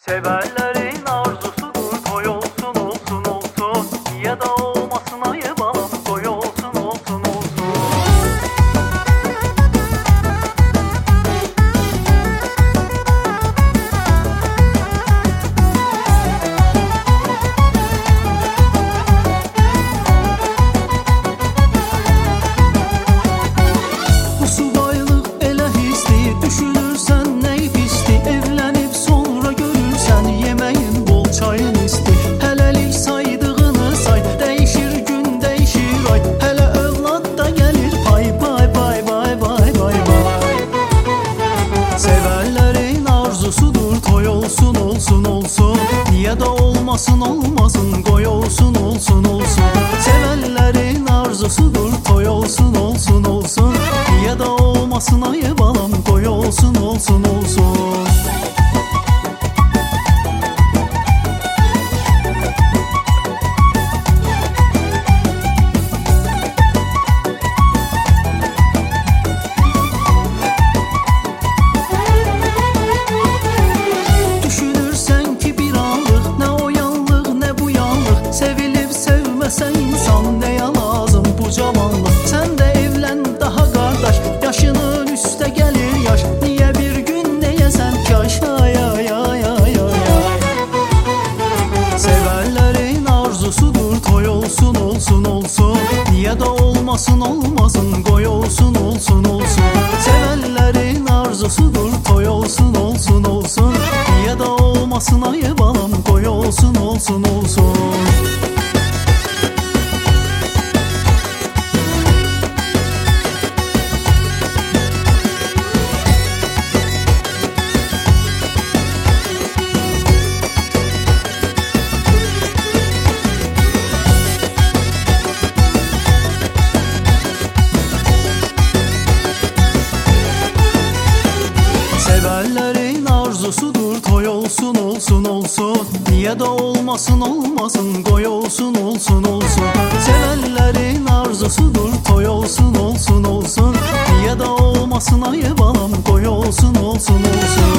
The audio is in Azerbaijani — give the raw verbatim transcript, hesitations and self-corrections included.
Severlerin arzusudur, toy olsun olsun olsun. Ya da olmasın ayı balam, toy olsun olsun olsun. Bu subaylık elə hisli, düşünürsən ney pisli, evlənib sonra görürsən yeməyin bol çayın isti. Hələlik saydığını say, dəyişir gün dəyişir ay, hələ övlad da gəlir pay bay bay bay bay bay bay. Severlərin arzusudur, toy olsun olsun olsun. Niyə da olmasın olmasın, qoy olsun olsun olsun. Severlərin arzusudur, toy olsun olsun olsun. Niyə da olmasın ayı balam, qoy olsun olsun olsun. Düşünürsən ki bir anlıq, nə o yanlıq, nə bu yanlıq. Sevilib sevməsən insan, nəyə lazım bu cavanlıq. Sən də evlən daha qardaş, yaşının üstə gəlir yaş. Niyə bir gün nəyəsən kaş, ay ay ay ay ay ay. Severlərin arzusudur, toy olsun olsun olsun. Niyə da olmasın olmasın, qoy olsun olsun olsun. Severlərin arzusudur, toy olsun olsun olsun. Niyə da olmasın ayı balam, qoy olsun olsun olsun. Severlerin arzusudur, toy olsun olsun olsun. Niyə da olmasın olmasın, qoy olsun olsun olsun. Severlerin arzusudur, toy olsun olsun olsun. Niyə da olmasın ayı balam, qoy olsun olsun olsun.